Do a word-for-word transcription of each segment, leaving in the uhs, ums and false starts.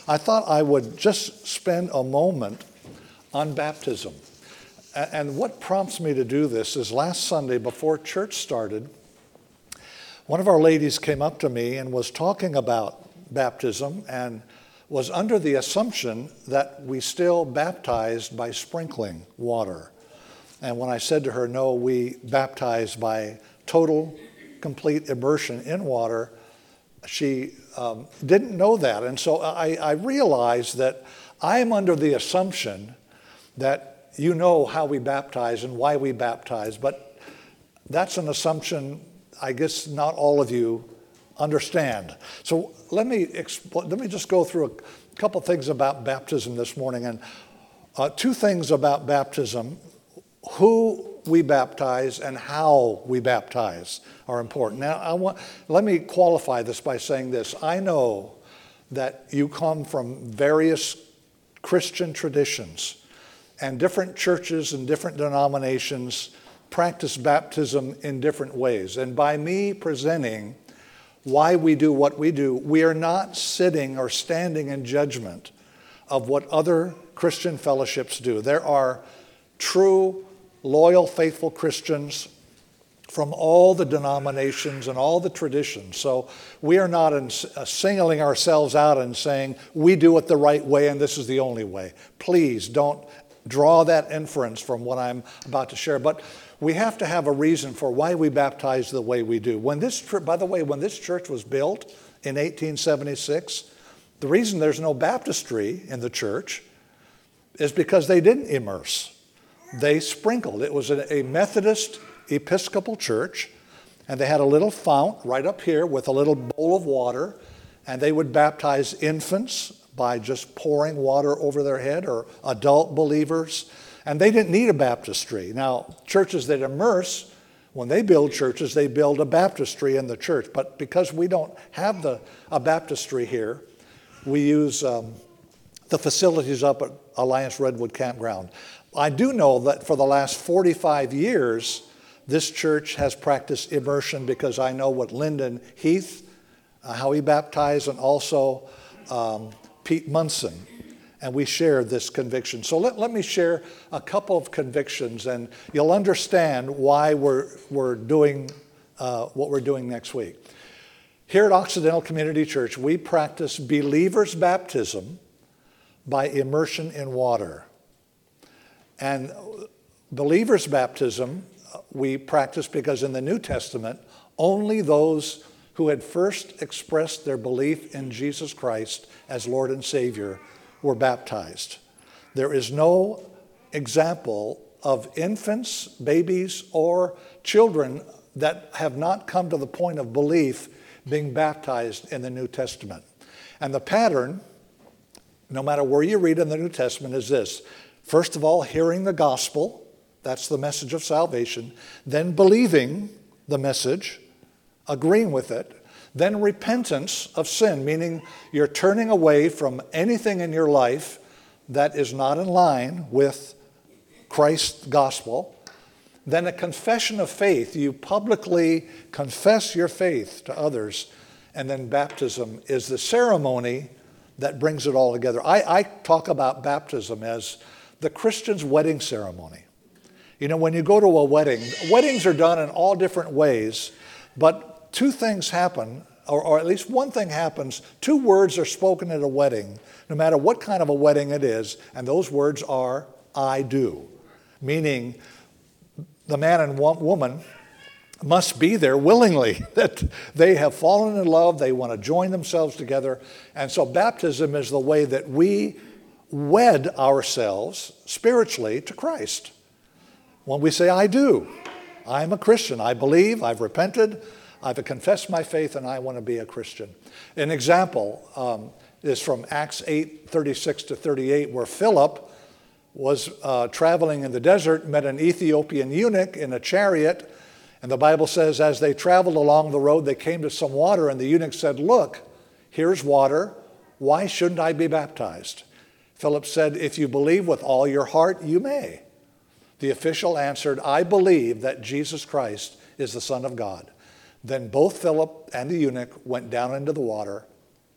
I thought I would just spend a moment on baptism. And what prompts me to do this is last Sunday before church started, one of our ladies came up to me and was talking about baptism and was under the assumption that we still baptized by sprinkling water. And when I said to her, no, we baptize by total, complete immersion in water, she um, didn't know that. And so I, I realized that I'm under the assumption that you know how we baptize and why we baptize, but that's an assumption I guess not all of you understand. So let me expl- let me just go through a couple things about baptism this morning, and uh, two things about baptism: who we baptize and how we baptize are important. Now, I want let me qualify this by saying this: I know that you come from various Christian traditions, and different churches and different denominations practice baptism in different ways. And by me presenting why we do what we do, we are not sitting or standing in judgment of what other Christian fellowships do. There are true, loyal, faithful Christians from all the denominations and all the traditions. So we are not in, uh, singling ourselves out and saying we do it the right way and this is the only way. Please don't draw that inference from what I'm about to share. But we have to have a reason for why we baptize the way we do. When this, by the way, when this church was built in eighteen seventy-six, the reason there's no baptistry in the church is because they didn't immerse. They sprinkled. It was a, a Methodist Episcopal church, and they had a little fount right up here with a little bowl of water, and they would baptize infants by just pouring water over their head, or adult believers. And they didn't need a baptistry. Now, churches that immerse, when they build churches, they build a baptistry in the church. But because we don't have the a baptistry here, we use um, the facilities up at Alliance Redwood Campground. I do know that for the last forty-five years, this church has practiced immersion because I know what Lyndon Heath, uh, how he baptized, and also um, Pete Munson. And we share this conviction. So let, let me share a couple of convictions, and you'll understand why we're, we're doing uh, what we're doing next week. Here at Occidental Community Church, we practice believers' baptism by immersion in water. And believers' baptism we practice because in the New Testament, only those who had first expressed their belief in Jesus Christ as Lord and Savior were baptized. There is no example of infants, babies, or children that have not come to the point of belief being baptized in the New Testament. And the pattern, no matter where you read in the New Testament, is this. First of all, hearing the gospel, that's the message of salvation, then believing the message, agreeing with it, then repentance of sin, meaning you're turning away from anything in your life that is not in line with Christ's gospel. Then a confession of faith. You publicly confess your faith to others. And then baptism is the ceremony that brings it all together. I, I talk about baptism as the Christian's wedding ceremony. You know, when you go to a wedding, weddings are done in all different ways, but two things happen, or, or at least one thing happens. Two words are spoken at a wedding, no matter what kind of a wedding it is, and those words are, I do. Meaning, the man and woman must be there willingly, that they have fallen in love, they want to join themselves together. And so baptism is the way that we wed ourselves spiritually to Christ. When we say, I do, I'm a Christian, I believe, I've repented, I've confessed my faith, and I want to be a Christian. An example um, is from Acts eight, thirty-six to thirty-eight, where Philip was uh, traveling in the desert, met an Ethiopian eunuch in a chariot, and the Bible says as they traveled along the road, they came to some water, and the eunuch said, look, here's water, why shouldn't I be baptized? Philip said, if you believe with all your heart, you may. The official answered, I believe that Jesus Christ is the Son of God. Then both Philip and the eunuch went down into the water,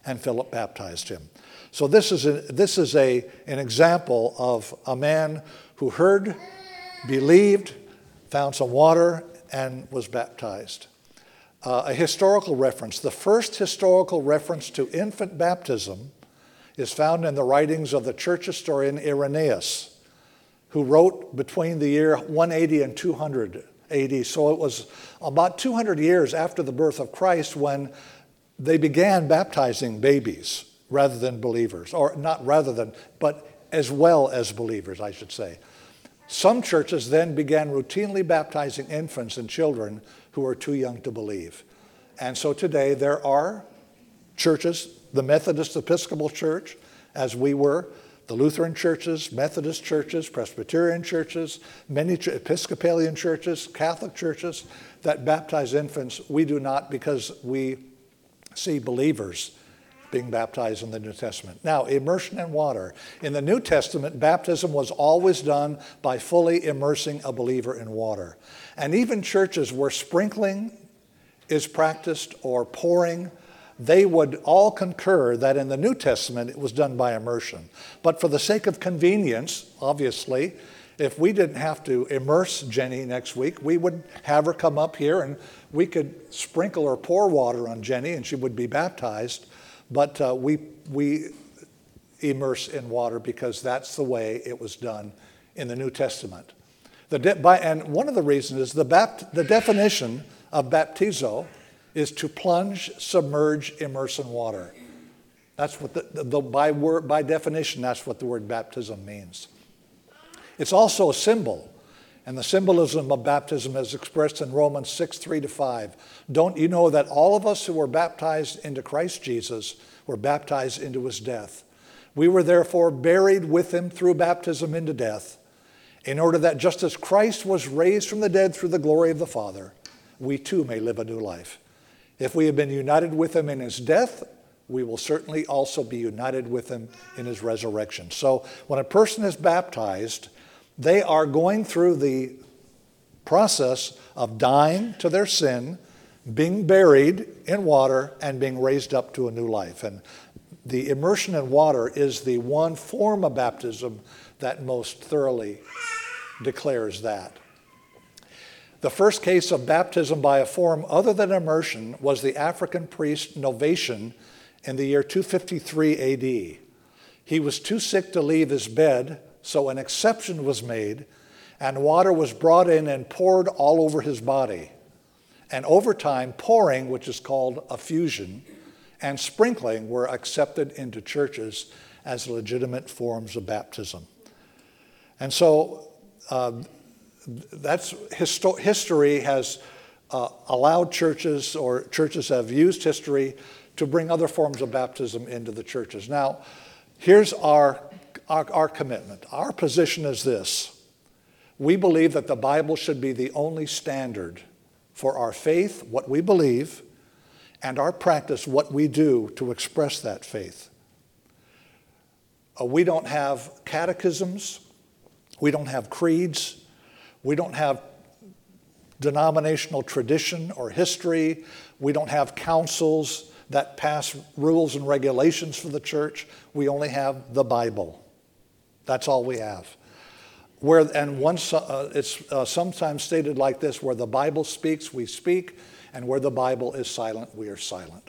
and Philip baptized him. So this is, a, this is a, an example of a man who heard, believed, found some water, and was baptized. Uh, a historical reference. The first historical reference to infant baptism is found in the writings of the church historian Irenaeus, who wrote between the year one eighty and two hundred A D. So it was about two hundred years after the birth of Christ when they began baptizing babies rather than believers, or not rather than, but as well as believers, I should say. Some churches then began routinely baptizing infants and children who were too young to believe. And so today there are churches, the Methodist Episcopal Church, as we were, the Lutheran churches, Methodist churches, Presbyterian churches, many Episcopalian churches, Catholic churches that baptize infants. We do not, because we see believers being baptized in the New Testament. Now, immersion in water. In the New Testament, baptism was always done by fully immersing a believer in water. And even churches where sprinkling is practiced or pouring, they would all concur that in the New Testament it was done by immersion. But for the sake of convenience, obviously, if we didn't have to immerse Jenny next week, we would have her come up here and we could sprinkle or pour water on Jenny and she would be baptized. But uh, we, we immerse in water because that's the way it was done in the New Testament. The de- by, and one of the reasons is the, bapt- the definition of baptizo is to plunge, submerge, immerse in water. That's what the, the, the by word, by definition, that's what the word baptism means. It's also a symbol, and the symbolism of baptism is expressed in Romans six, three to five. Don't you know that all of us who were baptized into Christ Jesus were baptized into his death? We were therefore buried with him through baptism into death, in order that just as Christ was raised from the dead through the glory of the Father, we too may live a new life. If we have been united with him in his death, we will certainly also be united with him in his resurrection. So when a person is baptized, they are going through the process of dying to their sin, being buried in water, and being raised up to a new life. And the immersion in water is the one form of baptism that most thoroughly declares that. The first case of baptism by a form other than immersion was the African priest Novatian in the year two fifty-three A D. He was too sick to leave his bed, so an exception was made, and water was brought in and poured all over his body. And over time, pouring, which is called affusion, and sprinkling were accepted into churches as legitimate forms of baptism. And so uh, that's histo- history has uh, allowed churches, or churches have used history to bring other forms of baptism into the churches. Now, here's our, our, our commitment. Our position is this. We believe that the Bible should be the only standard for our faith, what we believe, and our practice, what we do to express that faith. Uh, we don't have catechisms. We don't have creeds. We don't have denominational tradition or history. We don't have councils that pass rules and regulations for the church. We only have the Bible. That's all we have. Where, and once, uh, it's uh, sometimes stated like this, where the Bible speaks, we speak, and where the Bible is silent, we are silent.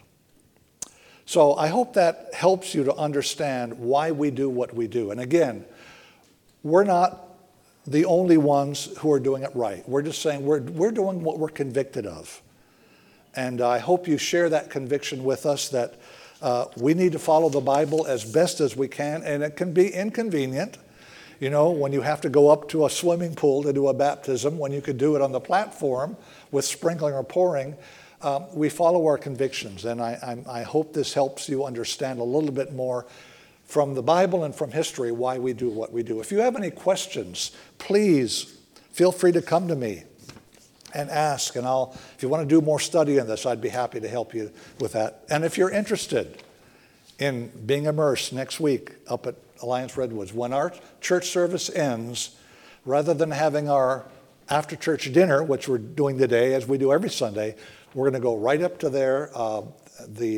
So I hope that helps you to understand why we do what we do. And again, we're not the only ones who are doing it right. We're just saying we're, we're doing what we're convicted of. And I hope you share that conviction with us that uh, we need to follow the Bible as best as we can, and it can be inconvenient. You know, when you have to go up to a swimming pool to do a baptism, when you could do it on the platform with sprinkling or pouring, um, we follow our convictions. And I, I, I hope this helps you understand a little bit more from the Bible and from history why we do what we do. If you have any questions, please feel free to come to me and ask. And I'll, if you want to do more study on this, I'd be happy to help you with that. And if you're interested in being immersed next week up at Alliance Redwoods, when our church service ends, rather than having our after-church dinner, which we're doing today, as we do every Sunday, we're going to go right up to there. Uh, the uh,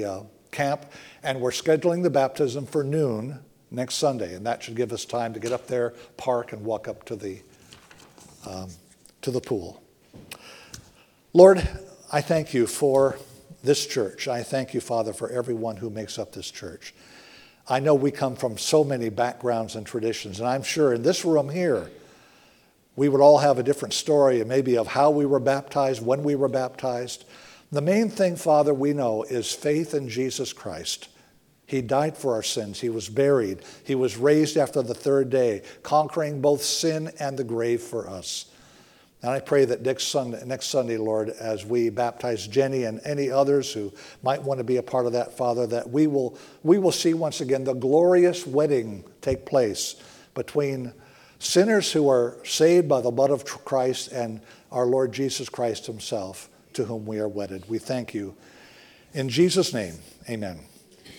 camp, and we're scheduling the baptism for noon next Sunday, and that should give us time to get up there, park, and walk up to the um, to the pool. Lord, I thank you for this church. I thank you, Father, for everyone who makes up this church. I know we come from so many backgrounds and traditions, and I'm sure in this room here, we would all have a different story, maybe of how we were baptized, when we were baptized. The main thing, Father, we know is faith in Jesus Christ. He died for our sins. He was buried. He was raised after the third day, conquering both sin and the grave for us. And I pray that next Sunday, next Sunday, Lord, as we baptize Jenny and any others who might want to be a part of that, Father, that we will, we will see once again the glorious wedding take place between sinners who are saved by the blood of Christ and our Lord Jesus Christ himself, to whom we are wedded. We thank you. In Jesus' name, amen.